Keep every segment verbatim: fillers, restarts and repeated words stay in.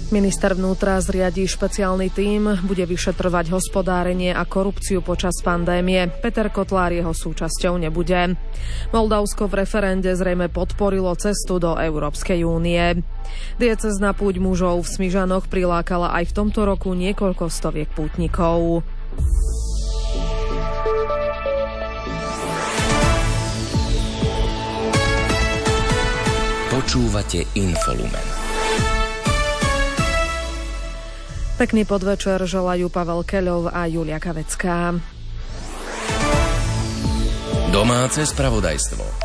Minister vnútra zriadí špeciálny tím, bude vyšetrovať hospodárenie a korupciu počas pandémie. Peter Kotlár jeho súčasťou nebude. Moldavsko v referende zrejme podporilo cestu do Európskej únie. Diecézna púť mužov v Smižanoch prilákala aj v tomto roku niekoľko stoviek pútnikov. Počúvate Infolumen. Pekný podvečer želajú Pavel Keľov a Julia Kavecká. Domáce spravodajstvo.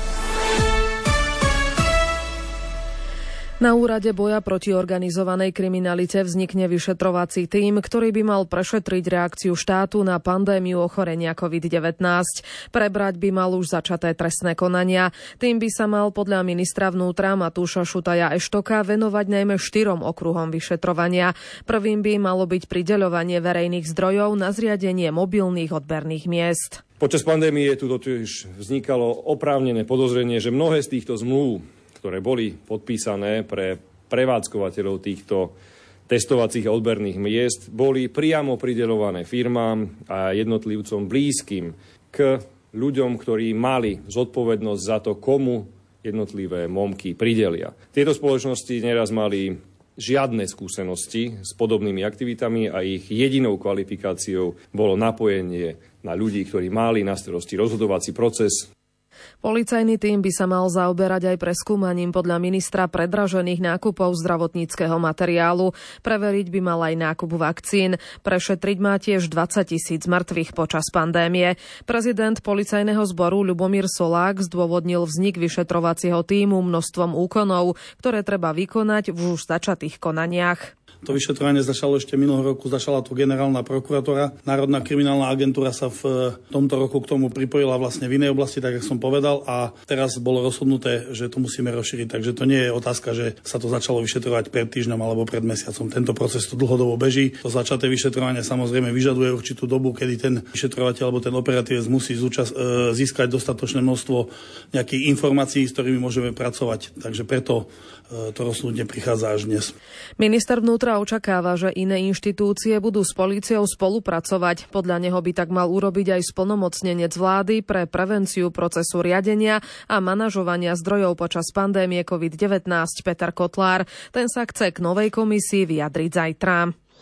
Na úrade boja proti organizovanej kriminalite vznikne vyšetrovací tím, ktorý by mal prešetriť reakciu štátu na pandémiu ochorenia covid devätnásť. Prebrať by mal už začaté trestné konania. Tým by sa mal podľa ministra vnútra Matúša Šutaja Eštoka venovať najmä štyrom okruhom vyšetrovania. Prvým by malo byť prideľovanie verejných zdrojov na zriadenie mobilných odberných miest. Počas pandémie tu totiž vznikalo oprávnené podozrenie, že mnohé z týchto zmluv, ktoré boli podpísané pre prevádzkovateľov týchto testovacích a odberných miest, boli priamo prideľované firmám a jednotlivcom blízkym k ľuďom, ktorí mali zodpovednosť za to, komu jednotlivé momky pridelia. Tieto spoločnosti neraz mali žiadne skúsenosti s podobnými aktivitami a ich jedinou kvalifikáciou bolo napojenie na ľudí, ktorí mali na starosti rozhodovací proces. Policajný tím by sa mal zaoberať aj preskúmaním podľa ministra predražených nákupov zdravotníckeho materiálu. Preveriť by mal aj nákup vakcín. Prešetriť má tiež dvadsať tisíc mŕtvych počas pandémie. Prezident policajného zboru Ľubomír Solák zdôvodnil vznik vyšetrovacieho tímu množstvom úkonov, ktoré treba vykonať v už začatých konaniach. To vyšetrovanie začalo ešte minulého roku, začala tu generálna prokuratúra. Národná kriminálna agentúra sa v tomto roku k tomu pripojila vlastne v inej oblasti, tak ako som povedal, a teraz bolo rozhodnuté, že to musíme rozšíriť. Takže to nie je otázka, že sa to začalo vyšetrovať pred týždňom alebo pred mesiacom. Tento proces tu dlhodobo beží. To začaté vyšetrovanie samozrejme vyžaduje určitú dobu, kedy ten vyšetrovateľ alebo ten operatívec musí zúčast, e, získať dostatočné množstvo nejakých informácií, s ktorými môžeme pracovať. Takže preto e, to rozhodnutie prichádza až dnes. Minister vnútra očakáva, že iné inštitúcie budú s políciou spolupracovať. Podľa neho by tak mal urobiť aj splnomocnenec vlády pre prevenciu procesu riadenia a manažovania zdrojov počas pandémie covid devätnásť Peter Kotlár. Ten sa chce k novej komisii vyjadriť zajtra.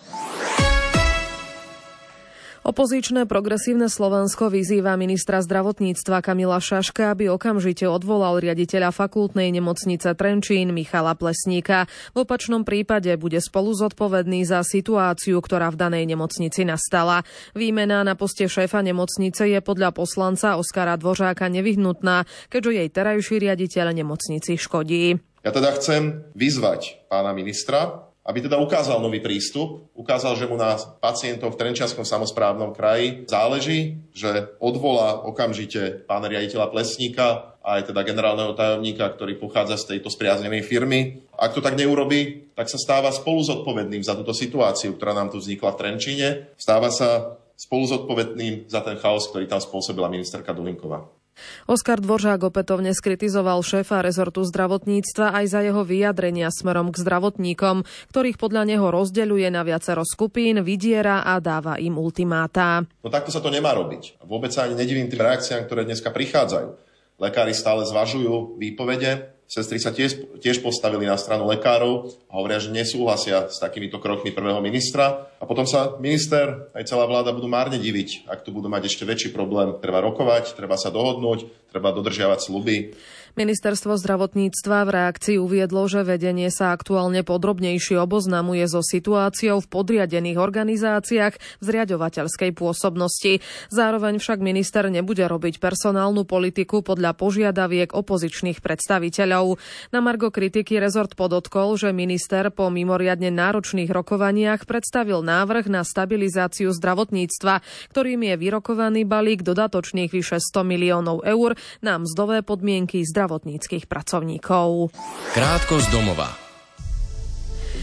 Opozičné Progresívne Slovensko vyzýva ministra zdravotníctva Kamila Šaška, aby okamžite odvolal riaditeľa fakultnej nemocnice Trenčín Michala Plesníka. V opačnom prípade bude spolu zodpovedný za situáciu, ktorá v danej nemocnici nastala. Výmena na poste šéfa nemocnice je podľa poslanca Oskara Dvořáka nevyhnutná, keďže jej terajší riaditeľ nemocnici škodí. Ja teda chcem vyzvať pána ministra, aby teda ukázal nový prístup, ukázal, že mu na pacientov v Trenčianskom samosprávnom kraji záleží, že odvolá okamžite pána riaditeľa Plesníka a aj teda generálneho tajomníka, ktorý pochádza z tejto spriaznenej firmy. Ak to tak neurobí, tak sa stáva spolu zodpovedným za túto situáciu, ktorá nám tu vznikla v Trenčíne. Stáva sa spolu zodpovedným za ten chaos, ktorý tam spôsobila ministerka Dulinková. Oskar Dvořák opätovne skritizoval šéfa rezortu zdravotníctva aj za jeho vyjadrenia smerom k zdravotníkom, ktorých podľa neho rozdeľuje na viacero skupín, vydiera a dáva im ultimáta. No takto sa to nemá robiť. Vôbec sa ani nedivím tým reakciám, ktoré dneska prichádzajú. Lekári stále zvažujú výpovede, sestry sa tiež, tiež postavili na stranu lekárov a hovoria, že nesúhlasia s takýmito krokmi prvého ministra. A potom sa minister aj celá vláda budú márne diviť, ak tu budú mať ešte väčší problém. Treba rokovať, treba sa dohodnúť, treba dodržiavať sľuby. Ministerstvo zdravotníctva v reakcii uviedlo, že vedenie sa aktuálne podrobnejšie oboznamuje so situáciou v podriadených organizáciách v zriaďovateľskej pôsobnosti. Zároveň však minister nebude robiť personálnu politiku podľa požiadaviek opozičných predstaviteľov. Na margo kritiky rezort podotkol, že minister po mimoriadne náročných rokovaniach predstavil návrh na stabilizáciu zdravotníctva, ktorým je vyrokovaný balík dodatočných vyše sto miliónov eur na mzdové podmienky zdravotníckých pracovníkov. Krátko z domova.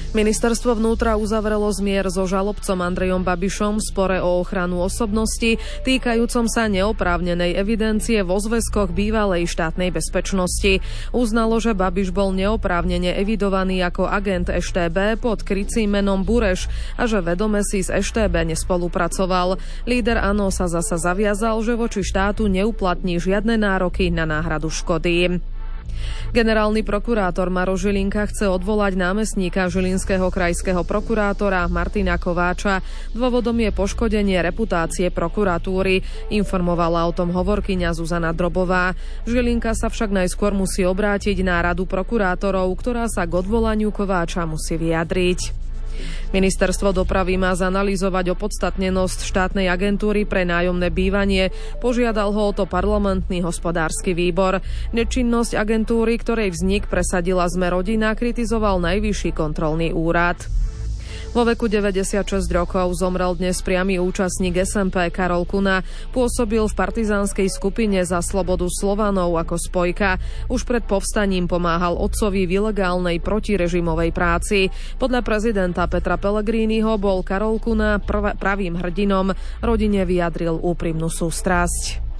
Ministerstvo vnútra uzavrelo zmier so žalobcom Andrejom Babišom v spore o ochranu osobnosti týkajúcom sa neoprávnenej evidencie vo zväzkoch bývalej štátnej bezpečnosti. Uznalo, že Babiš bol neoprávnene evidovaný ako agent es té bé pod krycím menom Bureš a že vedome si s es té bé nespolupracoval. Líder Áno sa zasa zaviazal, že voči štátu neuplatní žiadne nároky na náhradu škody. Generálny prokurátor Maroš Žilinka chce odvolať námestníka žilinského krajského prokurátora Martina Kováča. Dôvodom je poškodenie reputácie prokuratúry, informovala o tom hovorkyňa Zuzana Drobová. Žilinka sa však najskôr musí obrátiť na radu prokurátorov, ktorá sa k odvolaniu Kováča musí vyjadriť. Ministerstvo dopravy má zanalyzovať opodstatnenosť štátnej agentúry pre nájomné bývanie. Požiadal ho o to parlamentný hospodársky výbor. Nečinnosť agentúry, ktorej vznik presadila Sme rodina, kritizoval Najvyšší kontrolný úrad. Vo veku deväťdesiatšesť rokov zomrel dnes priamy účastník es em pé Karol Kuna. Pôsobil v partizánskej skupine Za slobodu Slovanov ako spojka. Už pred povstaním pomáhal otcovi v ilegálnej protirežimovej práci. Podľa prezidenta Petra Pellegriniho bol Karol Kuna prv- pravým hrdinom. Rodine vyjadril úprimnú sústrasť.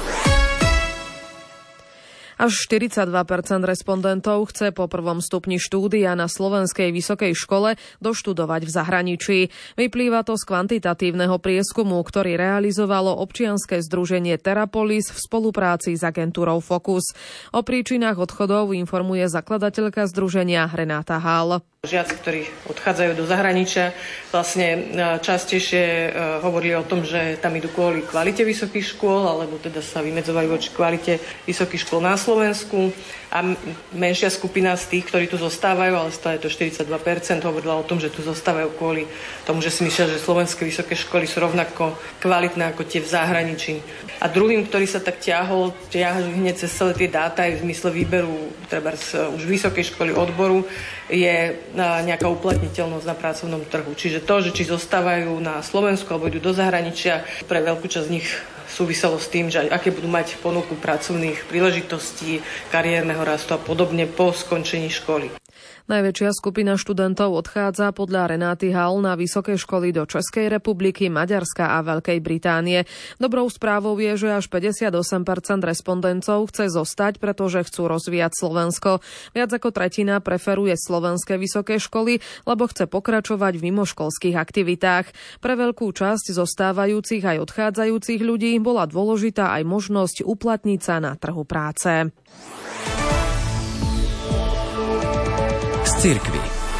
Až štyridsaťdva percent respondentov chce po prvom stupni štúdia na slovenskej vysokej škole doštudovať v zahraničí. Vyplýva to z kvantitatívneho prieskumu, ktorý realizovalo občianske združenie Terapolis v spolupráci s agentúrou Focus. O príčinách odchodov informuje zakladateľka združenia Renáta Hál. Žiaci, ktorí odchádzajú do zahraničia, vlastne častejšie hovorili o tom, že tam idú kvôli kvalite vysokých škôl, alebo teda sa vymedzovajú voči kvalite vysokých škôl na Slovensku. A menšia skupina z tých, ktorí tu zostávajú, ale stále to štyridsaťdva percent, hovorila o tom, že tu zostávajú kvôli tomu, že si myslia, že slovenské vysoké školy sú rovnako kvalitné ako tie v zahraničí. A druhým, ktorý sa tak ťahol, ťahol hneď cez celé tie dáta aj v zmysle výberu treba z už vysokej školy odboru, je nejaká uplatniteľnosť na pracovnom trhu. Čiže to, že či zostávajú na Slovensku alebo idú do zahraničia, pre veľkú časť z nich súviselo s tým, že aké budú mať ponuku pracovných príležitostí, kariérneho rastu a podobne po skončení školy. Najväčšia skupina študentov odchádza podľa Renáty Hall na vysoké školy do Českej republiky, Maďarska a Veľkej Británie. Dobrou správou je, že až päťdesiatosem percent respondentov chce zostať, pretože chcú rozvíjať Slovensko. Viac ako tretina preferuje slovenské vysoké školy, lebo chce pokračovať v mimoškolských aktivitách. Pre veľkú časť zostávajúcich aj odchádzajúcich ľudí bola dôležitá aj možnosť uplatniť sa na trhu práce. Cirkvi.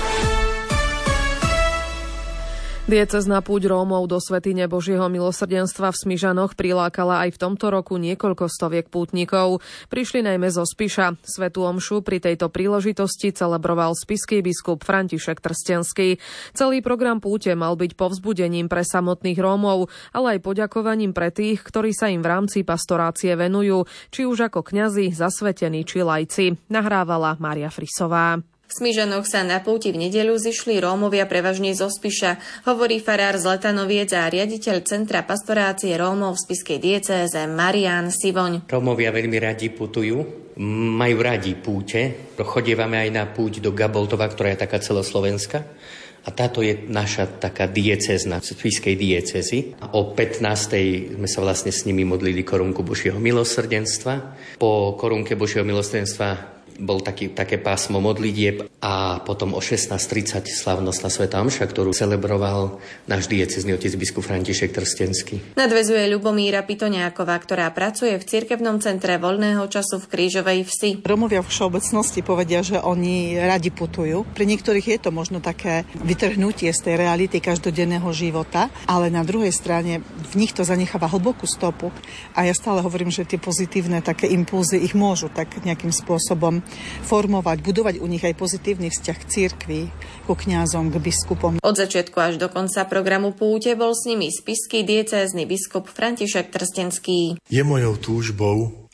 Diecézna púť Rómov do Svätyne Božieho milosrdenstva v Smižanoch prilákala aj v tomto roku niekoľko stoviek pútnikov. Prišli najmä zo Spiša. Svätú omšu pri tejto príležitosti celebroval spišský biskup František Trstenský. Celý program púte mal byť povzbudením pre samotných Rómov, ale aj poďakovaním pre tých, ktorí sa im v rámci pastorácie venujú, či už ako kňazi, zasvetení či laici. Nahrávala Mária Frisová. V Smižanoch sa na púti v nedeľu zišli Rómovia prevažne zo Spiša, hovorí farár z Letanoviec a riaditeľ Centra pastorácie Rómov v spišskej diecéze Marián Sivoň. Rómovia veľmi radi putujú, majú radi púte. Chodievame aj na púť do Gaboltova, ktorá je taká celoslovenská. A táto je naša taká diecézna, spišskej diecézy. O pätnástej sme sa vlastne s nimi modlili korunku Božieho milosrdenstva. Po korunke Božieho milosrdenstva bol taký, také pásmo modlitieb a potom o šestnásť tridsať slávnostná svätá omša, ktorú celebroval náš diecézny otec biskup František Trstenský. Nadväzuje Ľubomíra Pitoňáková, ktorá pracuje v cirkevnom centre voľného času v Krížovej Vsi. Rómovia v všeobecnosti povedia, že oni radi putujú. Pri niektorých je to možno také vytrhnutie z tej reality každodenného života, ale na druhej strane v nich to zanecháva hlbokú stopu. A ja stále hovorím, že tie pozitívne také impulzy ich môžu tak nejakým spôsobom formovať, budovať u nich aj pozitívny vzťah k cirkvi, ku kňazom, k biskupom. Od začiatku až do konca programu púte bol s nimi spišský diecézny biskup František Trstenský. Je mojou túžbou,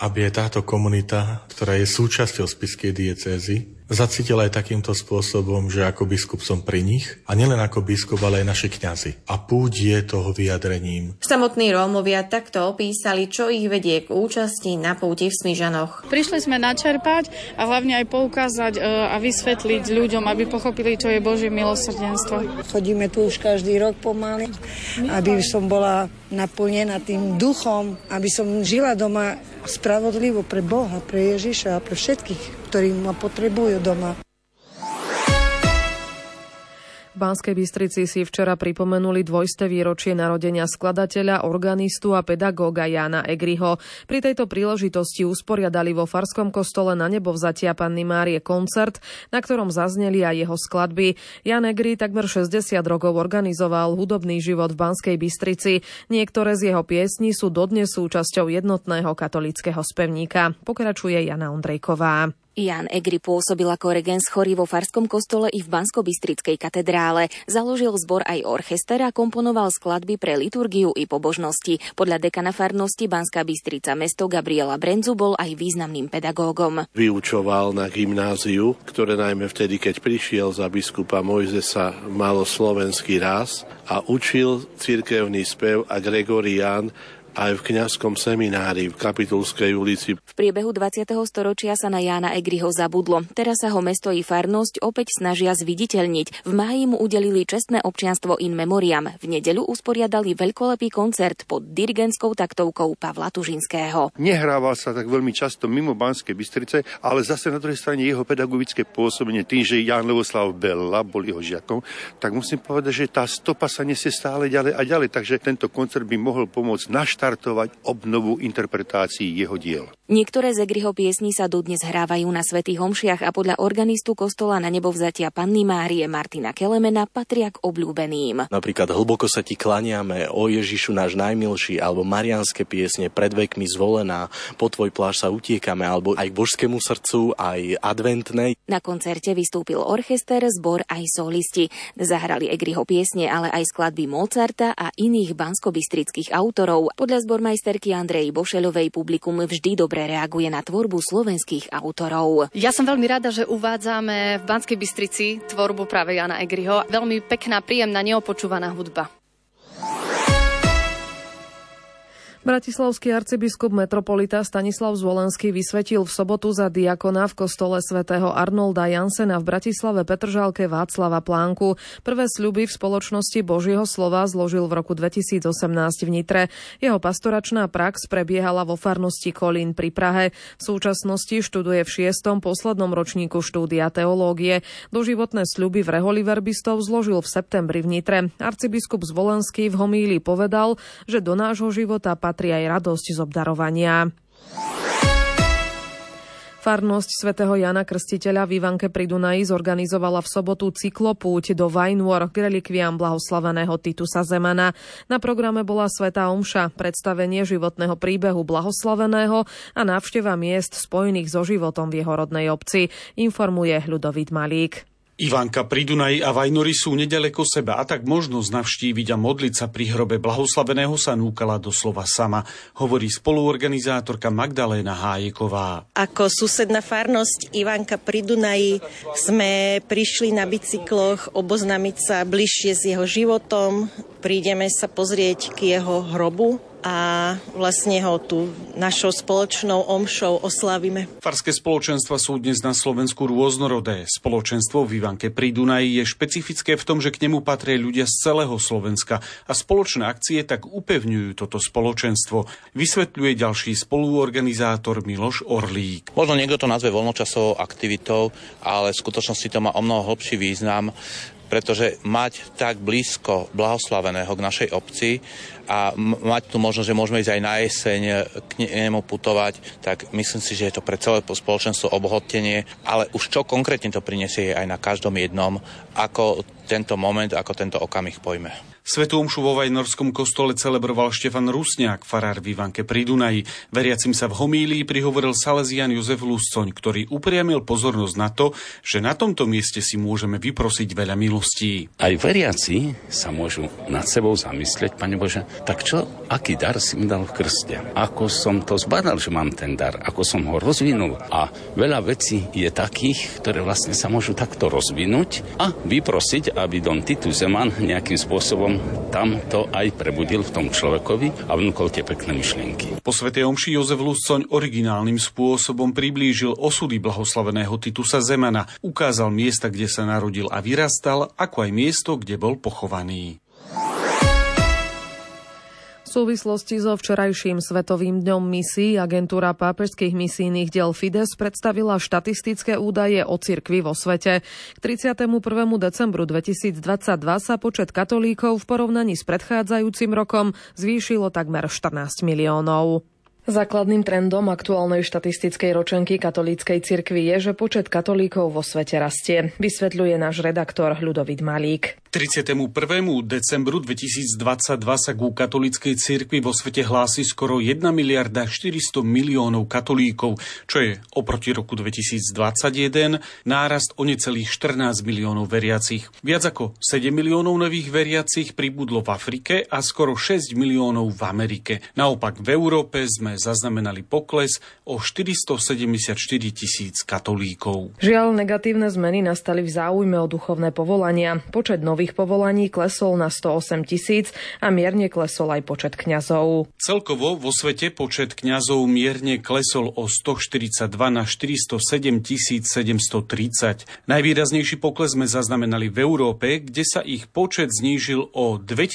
aby aj táto komunita, ktorá je súčasťou spišskej diecézy, zacítila aj takýmto spôsobom, že ako biskup som pri nich a nielen ako biskup, ale aj naši kňazi. A púť je toho vyjadrením. Samotní Rómovia takto opísali, čo ich vedie k účasti na púti v Smižanoch. Prišli sme načerpať a hlavne aj poukázať a vysvetliť ľuďom, aby pochopili, čo je Božie milosrdenstvo. Chodíme tu už každý rok pomaly, aby som bola naplnená tým duchom, aby som žila doma spravodlivo pre Boha, pre Ježiša a pre všetkých, ktorí ma potrebujú doma. V Banskej Bystrici si včera pripomenuli dvojsté výročie narodenia skladateľa, organistu a pedagóga Jána Egriho. Pri tejto príležitosti usporiadali vo Farskom kostole Na Nebovzatia Panny Márie koncert, na ktorom zazneli aj jeho skladby. Ján Egri takmer šesťdesiat rokov organizoval hudobný život v Banskej Bystrici. Niektoré z jeho piesní sú dodnes súčasťou jednotného katolického spevníka. Pokračuje Jana Ondrejková. Ján Egri pôsobil ako regens chorý vo Farskom kostole i v Banskobystrickej katedrále. Založil zbor aj orchester a komponoval skladby pre liturgiu i pobožnosti. Podľa dekana farnosti Banská Bystrica mesto Gabriela Brenzu bol aj významným pedagógom. Vyučoval na gymnáziu, ktoré najmä vtedy, keď prišiel za biskupa Mojzesa, malo slovenský ráz a učil cirkevný spev a Gregorián aj v kňazskom seminári v Kapitulskej ulici. V priebehu dvadsiateho storočia sa na Jána Egriho zabudlo. Teraz sa ho mesto i farnosť opäť snažia zviditeľniť. V máji mu udelili čestné občianstvo in memoriam. V nedeľu usporiadali veľkolepý koncert pod dirigentskou taktovkou Pavla Tužinského. Nehrával sa tak veľmi často mimo Banskej Bystrice, ale zase na druhej strane jeho pedagogické pôsobenie tým, že Ján Levoslav Bella bol jeho žiakom, tak musím povedať, že tá stopa sa nesie stále ďalej a ďalej, takže tento koncert by mohol pomôcť naš štartovať obnovu interpretácií jeho diel. Niektoré z Egriho piesní sa dodnes hrávajú na svätých omšiach a podľa organistu kostola Na Nebovzatia Panny Márie Martina Kelemena patria k obľúbeným. Napríklad Hlboko sa ti klaniame, O Ježišu náš najmilší, alebo mariánske piesne Pred vekmi zvolená, Po tvoj plášť sa utiekame, alebo aj k Božskému srdcu, aj adventnej. Na koncerte vystúpil orchester, zbor aj solisti. Zahrali Egriho piesne, ale aj skladby Mozarta a iných banskobystrických autorov. Podľa zbormajsterky Andreji Bošeľovej publikum vždy dobre reaguje na tvorbu slovenských autorov. Ja som veľmi rada, že uvádzame v Banskej Bystrici tvorbu práve Jána Egriho. Veľmi pekná, príjemná, neopočúvaná hudba. Bratislavský arcibiskup metropolita Stanislav Zvolenský vysvetil v sobotu za diakona v kostole svätého Arnolda Jansena v Bratislave Petržalke Václava Plánku. Prvé sľuby v spoločnosti Božieho slova zložil v roku dvetisícosemnásť v Nitre. Jeho pastoračná prax prebiehala vo farnosti Kolín pri Prahe. V súčasnosti študuje v šiestom poslednom ročníku štúdia teológie. Doživotné sľuby v reholi verbistov zložil v septembri v Nitre. Arcibiskup Zvolenský v homílii povedal, že do nášho života patrí aj radosť z obdarovania. Farnosť svätého Jana Krstiteľa v Ivanke pri Dunaji zorganizovala v sobotu cyklopúť do Vajnôr k relikviám blahoslaveného Titusa Zemana. Na programe bola svätá omša, predstavenie životného príbehu blahoslaveného a návšteva miest spojených so životom v jeho rodnej obci, informuje Ľudovít Malík. Ivanka pri Dunaji a Vajnory sú nedaleko seba a tak možnosť navštíviť a modliť sa pri hrobe blahoslaveného sa núkala doslova sama, hovorí spoluorganizátorka Magdaléna Hájeková. Ako susedná farnosť Ivanka pri Dunaji sme prišli na bicykloch oboznámiť sa bližšie s jeho životom, prídeme sa pozrieť k jeho hrobu a vlastne ho tu našou spoločnou omšou oslávime. Farské spoločenstva sú dnes na Slovensku rôznorodé. Spoločenstvo v Ivanke pri Dunaji je špecifické v tom, že k nemu patria ľudia z celého Slovenska a spoločné akcie tak upevňujú toto spoločenstvo, vysvetľuje ďalší spoluorganizátor Miloš Orlík. Možno niekto to nazve voľnočasovou aktivitou, ale v skutočnosti to má o mnoho hlbší význam, pretože mať tak blízko blahoslaveného k našej obci a mať tu možnosť, že môžeme ísť aj na jeseň k nemu putovať, tak myslím si, že je to pre celé spoločenstvo obohotenie, ale už čo konkrétne to prinesie aj na každom jednom, ako tento moment, ako tento okamih pojme. Svätú omšu vo Vajnorskom kostole celebroval Štefan Rusňák, farár v Ivanke pri Dunaji. Veriacim sa v homílii prihovoril Salesián Jozef Luscoň, ktorý upriamil pozornosť na to, že na tomto mieste si môžeme vyprosiť veľa milostí. Aj veriaci sa môžu nad sebou zamyslieť, Pane Bože, tak čo, aký dar si mi dal v krste? Ako som to zbadal, že mám ten dar? Ako som ho rozvinul? A veľa vecí je takých, ktoré vlastne sa môžu takto rozvinúť a vyprosiť, aby Don Titus Zeman nejakým spôsobom tam to aj prebudil v tom človekovi a vnúkol tie pekné myšlienky. Po svätej omši Jozef Luscoň originálnym spôsobom priblížil osudy blahoslaveného Titusa Zemana, ukázal miesta, kde sa narodil a vyrastal, ako aj miesto, kde bol pochovaný. V súvislosti so včerajším Svetovým dňom misií agentúra pápežských misijných diel Fides predstavila štatistické údaje o cirkvi vo svete. K tridsiatemu prvému decembru dvetisícdvadsaťdva sa počet katolíkov v porovnaní s predchádzajúcim rokom zvýšilo takmer štrnásť miliónov. Základným trendom aktuálnej štatistickej ročenky katolíckej cirkvi je, že počet katolíkov vo svete rastie, vysvetľuje náš redaktor Ľudovít Malík. K tridsiatemu prvému decembru dvetisícdvadsaťdva sa ku katolíckej cirkvi vo svete hlási skoro jedna miliarda štyristo miliónov katolíkov, čo je oproti roku dvetisícdvadsaťjeden nárast o necelých štrnásť miliónov veriacich. Viac ako sedem miliónov nových veriacich pribudlo v Afrike a skoro šesť miliónov v Amerike. Naopak v Európe sme zaznamenali pokles o štyristosedemdesiatštyri tisíc katolíkov. Žiaľ, negatívne zmeny nastali v záujme o duchovné povolania. Počet nových povolaní klesol na sto osem tisíc a mierne klesol aj počet kňazov. Celkovo vo svete počet kňazov mierne klesol o stoštyridsaťdva na štyristosedem tisíc sedemstotridsať. Najvýraznejší pokles sme zaznamenali v Európe, kde sa ich počet znížil o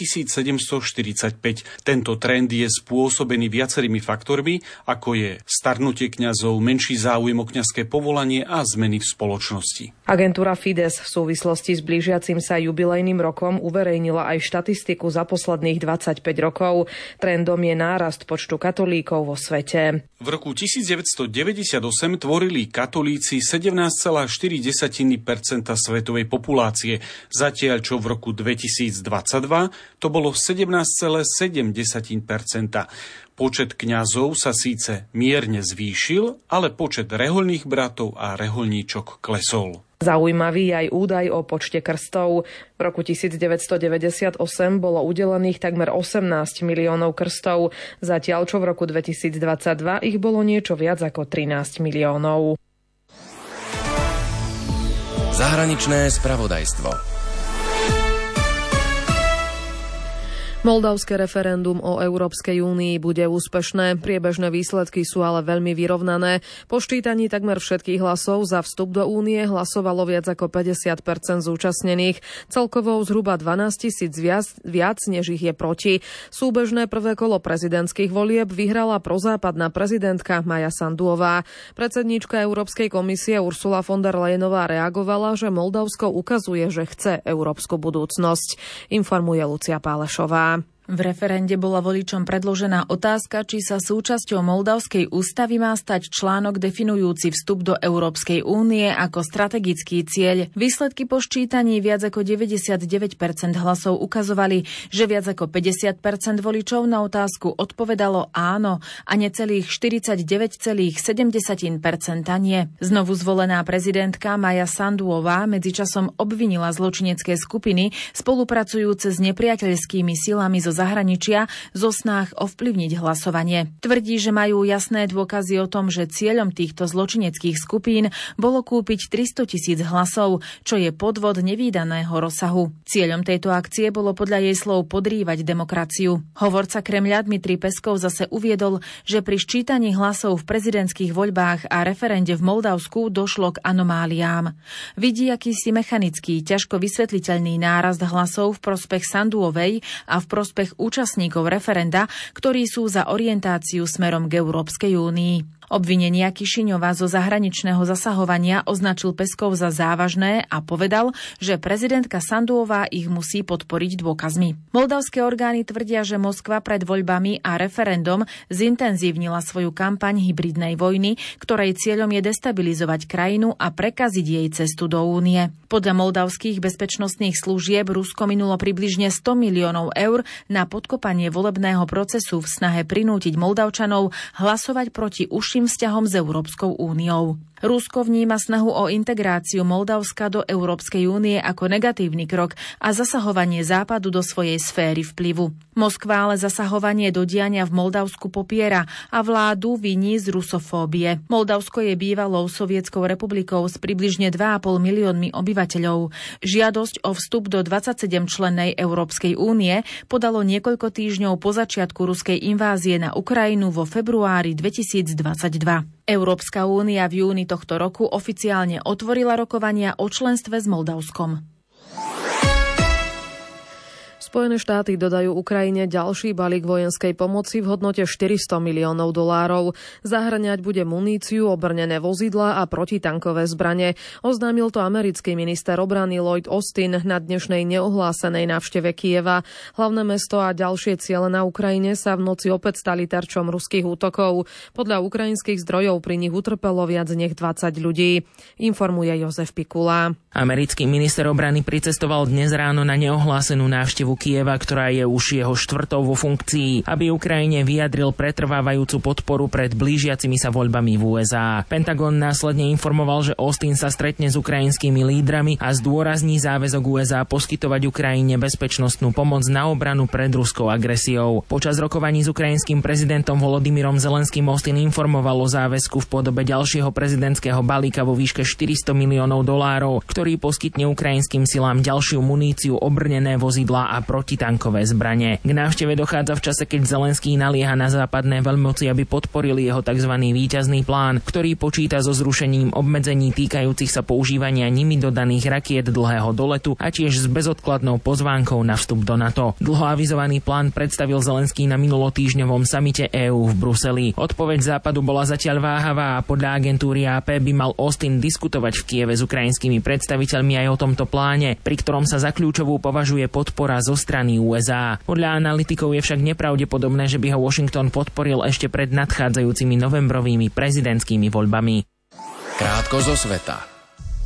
dvetisícsedemstoštyridsaťpäť. Tento trend je spôsobený viacerými faktormi, ako je starnutie kňazov, menší záujem o kňazské povolanie a zmeny v spoločnosti. Agentúra Fides v súvislosti s blížiacim sa jubilejným rokom uverejnila aj štatistiku za posledných dvadsaťpäť rokov. Trendom je nárast počtu katolíkov vo svete. V roku devätnásťstodeväťdesiatosem tvorili katolíci sedemnásť celá štyri percenta svetovej populácie, zatiaľ čo v roku dvetisícdvadsaťdva to bolo sedemnásť celá sedem percenta. Počet kňazov sa síce mierne zvýšil, ale počet rehoľných bratov a rehoľníčok klesol. Zaujímavý je aj údaj o počte krstov. V roku devätnásťstodeväťdesiatosem bolo udelených takmer osemnásť miliónov krstov, zatiaľ čo v roku dvetisícdvadsaťdva ich bolo niečo viac ako trinásť miliónov. Zahraničné spravodajstvo. Moldavské referendum o Európskej únii bude úspešné. Priebežné výsledky sú ale veľmi vyrovnané. Po ščítaní takmer všetkých hlasov za vstup do únie hlasovalo viac ako päťdesiat percent zúčastnených. Celkovo zhruba dvanásť tisíc viac, viac, než ich je proti. Súbežné prvé kolo prezidentských volieb vyhrala prozápadná prezidentka Maja Sanduová. Predsedníčka Európskej komisie Ursula von der Leyenová reagovala, že Moldavsko ukazuje, že chce európsku budúcnosť. Informuje Lucia Pálešová. V referende bola voličom predložená otázka, či sa súčasťou Moldavskej ústavy má stať článok definujúci vstup do Európskej únie ako strategický cieľ. Výsledky po ščítaní viac ako deväťdesiatdeväť percent hlasov ukazovali, že viac ako päťdesiat percent voličov na otázku odpovedalo áno a necelých štyridsaťdeväť celá sedem percent nie. Znovu zvolená prezidentka Maja Sanduová medzičasom obvinila zločinecké skupiny spolupracujúce s nepriateľskými silami zo zahraničia zo snách ovplyvniť hlasovanie. Tvrdí, že majú jasné dôkazy o tom, že cieľom týchto zločineckých skupín bolo kúpiť tristo tisíc hlasov, čo je podvod nevídaného rozsahu. Cieľom tejto akcie bolo podľa jej slov podrývať demokraciu. Hovorca Kremľa Dmitrij Peskov zase uviedol, že pri ščítaní hlasov v prezidentských voľbách a referende v Moldavsku došlo k anomáliám. Vidí akýsi mechanický, ťažko vysvetliteľný nárast hlasov v prospech Sanduovej a v prospech účastníkov referenda, ktorí sú za orientáciu smerom k Európskej únii. Obvinenia Kišiňova zo zahraničného zasahovania označil Peskov za závažné a povedal, že prezidentka Sanduová ich musí podporiť dôkazmi. Moldavské orgány tvrdia, že Moskva pred voľbami a referendum zintenzívnila svoju kampaň hybridnej vojny, ktorej cieľom je destabilizovať krajinu a prekaziť jej cestu do únie. Podľa moldavských bezpečnostných služieb Rusko minulo približne sto miliónov eur na podkopanie volebného procesu v snahe prinútiť Moldavčanov hlasovať proti užším vzťahom s Európskou úniou. Rusko vníma snahu o integráciu Moldavska do Európskej únie ako negatívny krok a zasahovanie Západu do svojej sféry vplyvu. Moskva ale zasahovanie do diania v Moldavsku popiera a vládu viní z rusofóbie. Moldavsko je bývalou sovietskou republikou s približne dva a pol miliónmi obyvateľov. Žiadosť o vstup do dvadsaťsedemčlennej Európskej únie podalo niekoľko týždňov po začiatku ruskej invázie na Ukrajinu vo februári dvetisícdvadsaťdva. Európska únia v júni tohto roku oficiálne otvorila rokovania o členstve s Moldavskom. Spojené štáty dodajú Ukrajine ďalší balík vojenskej pomoci v hodnote štyristo miliónov dolárov. Zahŕňať bude muníciu, obrnené vozidlá a protitankové zbrane. Oznámil to americký minister obrany Lloyd Austin na dnešnej neohlásenej návšteve Kyjeva. Hlavné mesto a ďalšie ciele na Ukrajine sa v noci opäť stali terčom ruských útokov. Podľa ukrajinských zdrojov pri nich utrpelo viac než dvadsať ľudí. Informuje Jozef Pikula. Americký minister obrany pricestoval dnes ráno na neohlásenú návštevu Kyjeva, ktorá je už jeho štvrtou vo funkcii, aby Ukrajine vyjadril pretrvávajúcu podporu pred blížiacimi sa voľbami v ú es á. Pentagon následne informoval, že Austin sa stretne s ukrajinskými lídrami a zdôrazní záväzok ú es á poskytovať Ukrajine bezpečnostnú pomoc na obranu pred ruskou agresiou. Počas rokovaní s ukrajinským prezidentom Volodymyrom Zelenským Austin informoval o záväzku v podobe ďalšieho prezidentského balíka vo výške štyristo miliónov dolárov, ktorý poskytne ukrajinským silám ďalšiu muníciu, obrnené vozidlá a protitankové zbrane. K návšteve dochádza v čase, keď Zelenský nalieha na západné veľmoci, aby podporili jeho tzv. Víťazný plán, ktorý počíta so zrušením obmedzení týkajúcich sa používania nimi dodaných rakiet dlhého doletu a tiež s bezodkladnou pozvánkou na vstup do NATO. Dlho avizovaný plán predstavil Zelenský na minulotýždňovom samite EÚ v Bruseli. Odpoveď Západu bola zatiaľ váhavá a podľa agentúry á pé by mal Austin diskutovať v Kyjeve s ukrajinskými predstaviteľmi aj o tomto pláne, pri ktorom sa za kľúčovú považuje podpora zo strany ú es á. Podľa analytikov je však nepravdepodobné, že by ho Washington podporil ešte pred nadchádzajúcimi novembrovými prezidentskými voľbami. Krátko zo sveta.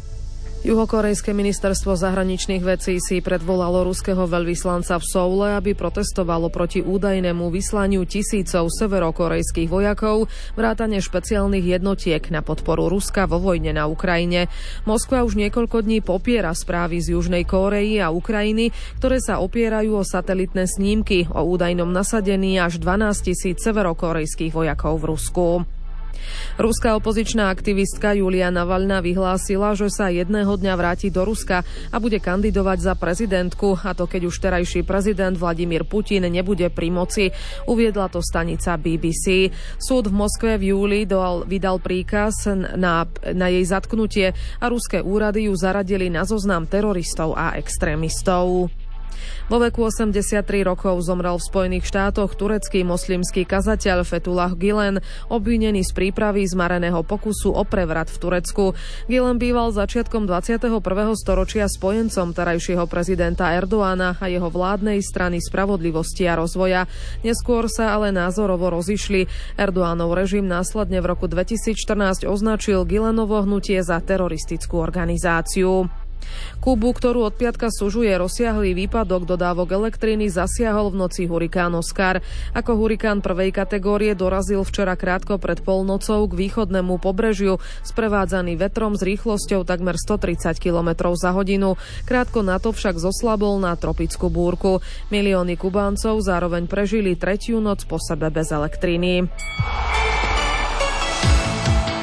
Juhokorejské ministerstvo zahraničných vecí si predvolalo ruského veľvyslanca v Soule, aby protestovalo proti údajnému vyslaniu tisícov severokorejských vojakov, vrátane špeciálnych jednotiek na podporu Ruska vo vojne na Ukrajine. Moskva už niekoľko dní popiera správy z Južnej Kórey a Ukrajiny, ktoré sa opierajú o satelitné snímky o údajnom nasadení až dvanásť tisíc severokorejských vojakov v Rusku. Ruská opozičná aktivistka Julia Navalná vyhlásila, že sa jedného dňa vráti do Ruska a bude kandidovať za prezidentku, a to keď už terajší prezident Vladimír Putin nebude pri moci. Uviedla to stanica bé bé cé. Súd v Moskve v júli dal, vydal príkaz na, na jej zatknutie a ruské úrady ju zaradili na zoznam teroristov a extrémistov. Vo veku osemdesiattri rokov zomrel v Spojených štátoch turecký moslimský kazateľ Fethullah Gülen, obvinený z prípravy zmareného pokusu o prevrat v Turecku. Gülen býval začiatkom dvadsiateho prvého storočia spojencom terajšieho prezidenta Erdoána a jeho vládnej strany Spravodlivosti a rozvoja. Neskôr sa ale názorovo rozišli. Erdoánov režim následne v roku dvetisícštrnásť označil Gülenovo hnutie za teroristickú organizáciu. Kubu, ktorú od piatka sužuje rozsiahlý výpadok dodávok elektriny, zasiahol v noci hurikán Oscar. Ako hurikán prvej kategórie dorazil včera krátko pred polnocou k východnému pobrežiu, sprevádzaný vetrom s rýchlosťou takmer stotridsať kilometrov za hodinu. Krátko na to však zoslabol na tropickú búrku. Milióny Kubáncov zároveň prežili tretiu noc po sebe bez elektriny.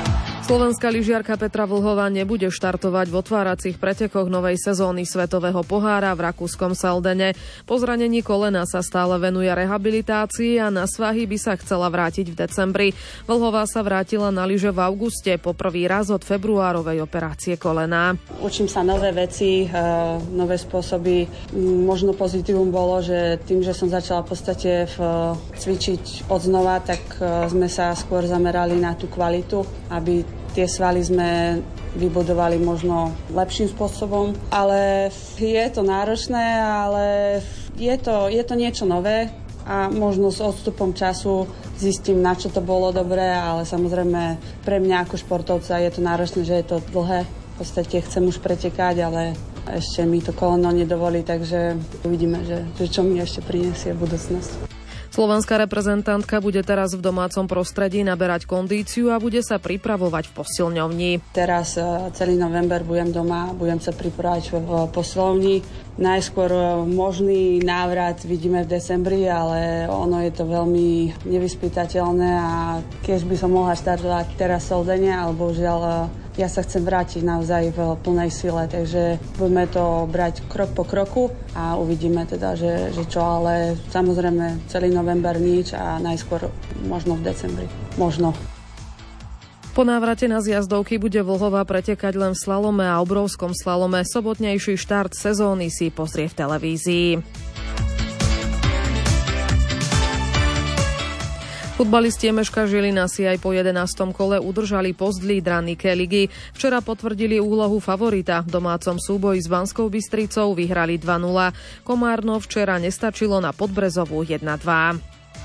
Slovenská lyžiarka Petra Vlhová nebude štartovať v otváracích pretekoch novej sezóny Svetového pohára v rakúskom Saldene. Po zranení kolena sa stále venuje rehabilitácii a na svahy by sa chcela vrátiť v decembri. Vlhová sa vrátila na lyže v auguste, po prvý raz od februárovej operácie kolena. Učím sa nové veci, nové spôsoby. Možno pozitívum bolo, že tým, že som začala v podstate cvičiť odznova, tak sme sa skôr zamerali na tú kvalitu, aby tie svaly sme vybudovali možno lepším spôsobom. Ale je to náročné, ale je to, je to niečo nové a možno s odstupom času zistím, na čo to bolo dobré, ale samozrejme pre mňa ako športovca je to náročné, že je to dlhé. V podstate chcem už pretekať, ale ešte mi to koleno nedovolí, takže uvidíme, že, že čo mi ešte prinesie budúcnosť. Slovenská reprezentantka bude teraz v domácom prostredí naberať kondíciu a bude sa pripravovať v posilňovni. Teraz celý november budem doma, budem sa pripravať v posilovni. Najskôr možný návrat vidíme v decembri, ale ono je to veľmi nevyspytateľné a keď by som mohla štartovať teraz v Soldene, ale bohužiaľ ja sa chcem vrátiť naozaj v plnej sile, takže budeme to brať krok po kroku a uvidíme teda, že, že čo, ale samozrejme celý november nič a najskôr možno v decembri. Možno. Po návrate na zjazdovky bude Vlhová pretekať len v slalome a obrovskom slalome. Sobotnejší štart sezóny si pozrie v televízii. Futbalisti Emeška Žilina si aj po jedenástom kole udržali post lídra Nike ligy. Včera potvrdili úlohu favorita. V domácom súboji s Banskou Bystricou vyhrali dva nula. Komárno včera nestačilo na Podbrezovú jedna dva.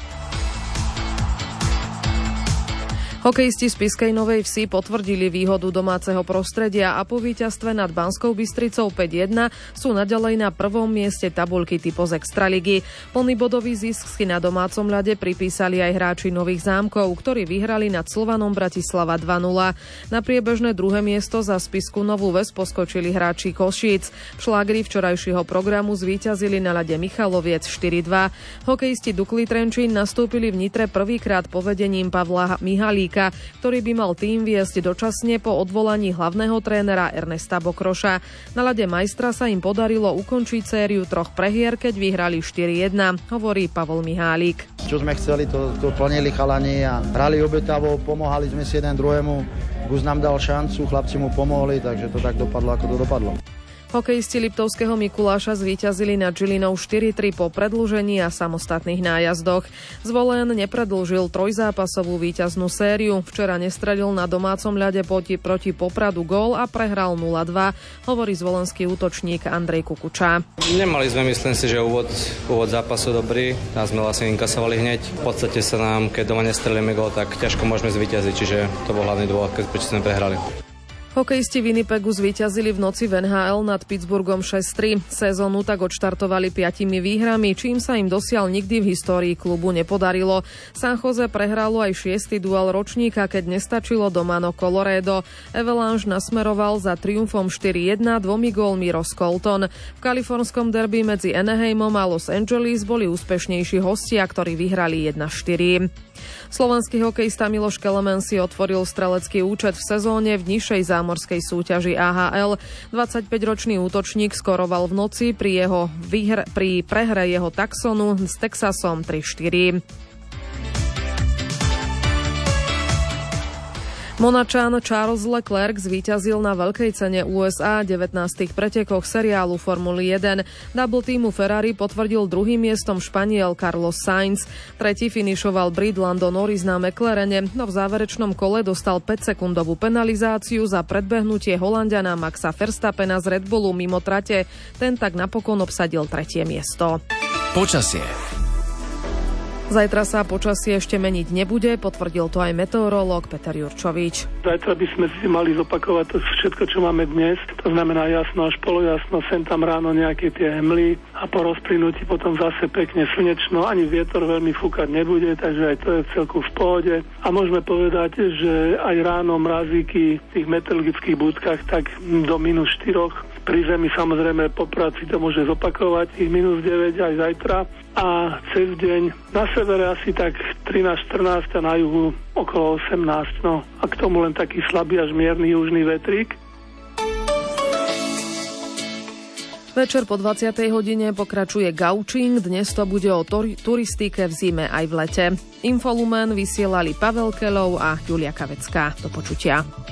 Hokejisti z Spišskej Novej Vsi potvrdili výhodu domáceho prostredia a po víťazstve nad Banskou Bystricou päť jedna sú naďalej na prvom mieste tabuľky typu z Extraligy. Plný bodový zisk si na domácom ľade pripísali aj hráči Nových Zámkov, ktorí vyhrali nad Slovanom Bratislava dva nula. Na priebežné druhé miesto za Spišskú Novú Ves poskočili hráči Košíc. V šlágri včerajšieho programu zvíťazili na ľade Michaloviec štyri dva. Hokejisti Dukly Trenčín nastúpili v Nitre prvýkrát povedením Pavla Mihalíka, ktorý by mal tým viesť dočasne po odvolaní hlavného trénera Ernesta Bokroša. Na ľade majstra sa im podarilo ukončiť sériu troch prehier, keď vyhrali štyri jedna, hovorí Pavol Mihálik. Čo sme chceli, to, to plnili chalani a hrali obetavo, pomohali sme si jeden druhému. Gus nám dal šancu, chlapci mu pomohli, takže to tak dopadlo, ako to dopadlo. Hokejisti Liptovského Mikuláša zvíťazili nad Žilinou štyri tri po predĺžení a samostatných nájazdoch. Zvolen nepredĺžil trojzápasovú víťaznú sériu. Včera nestredil na domácom ľade proti, proti Popradu gól a prehral nula dva, hovorí zvolenský útočník Andrej Kukuča. Nemali sme, myslím si, že úvod, úvod zápasu dobrý. Nás sme vlastne inkasovali hneď. V podstate sa nám, keď doma nestrelíme gól, tak ťažko môžeme zvíťaziť, čiže to bol hlavný dôvod, prečo sme prehrali. Hokejisti Winnipegu zvíťazili v noci v en há el nad Pittsburghom šesť tri. Sezónu tak odštartovali piatimi výhrami, čím sa im dosiaľ nikdy v histórii klubu nepodarilo. San Jose prehralo aj šiesty duel ročníka, keď nestačilo Domano Colorado. Avalanche nasmeroval za triumfom štyri jedna dvomi gólmi Ross Colton. V kalifornskom derby medzi Anaheimom a Los Angeles boli úspešnejší hostia, ktorí vyhrali jedna štyri. Slovenský hokejista Miloš Kelemen si otvoril strelecký účet v sezóne v nižšej zámorskej súťaži á há el. dvadsaťpäťročný útočník skoroval v noci pri, jeho výhr- pri prehre jeho Taxonu s Texasom tri štyri. Monačan Charles Leclerc zvíťazil na veľkej cene ú es á devätnástych pretekoch seriálu Formuly jeden. Double týmu Ferrari potvrdil druhým miestom Španiel Carlos Sainz. Tretí finišoval Brit Lando Norris na McLarene, no v záverečnom kole dostal päťsekundovú penalizáciu za predbehnutie Holanďana Maxa Verstappena z Red Bullu mimo trate. Ten tak napokon obsadil tretie miesto. Počasie. Zajtra sa počasie ešte meniť nebude, potvrdil to aj meteorológ Peter Jurčovič. Zajtra by sme si mali zopakovať to všetko, čo máme dnes. To znamená jasno až polojasno, sem tam ráno nejaké tie hmly a po rozplynutí potom zase pekne slnečno. Ani vietor veľmi fúkať nebude, takže aj to je celku v pohode. A môžeme povedať, že aj ráno mrazíky v tých meteorologických budkách tak do minus štyroch. Pri zemi samozrejme po práci to môže zopakovať, ich minus deväť aj zajtra. A cez deň na severe asi tak trinásť štrnásť a na juhu okolo osemnásť. No. A k tomu len taký slabý až mierny južný vetrík. Večer po dvadsiatej hodine pokračuje gaučing, dnes to bude o tur- turistike v zime aj v lete. Infolumen vysielali Pavel Kelov a Julia Kavecká. Do počutia.